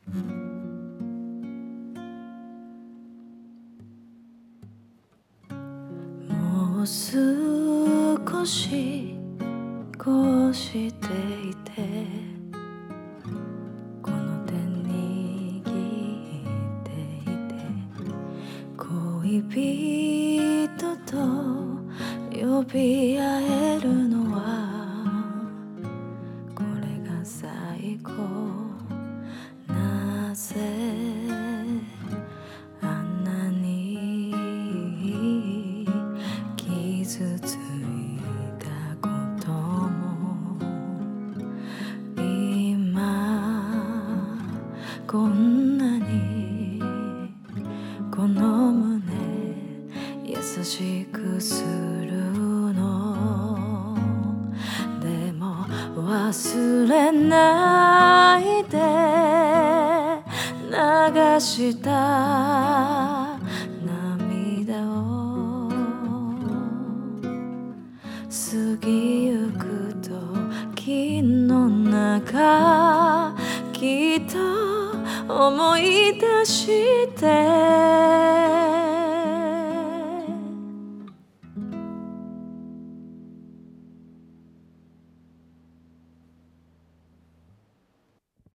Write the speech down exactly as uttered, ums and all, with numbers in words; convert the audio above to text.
もう少しこうしていてこの手握っていて恋人と呼び合えるのはこれが最後。なぜあんなに傷ついたことも今こんなにこの胸優しくするの。でも忘れないで流した涙を過ぎゆく時の中きっと思い出して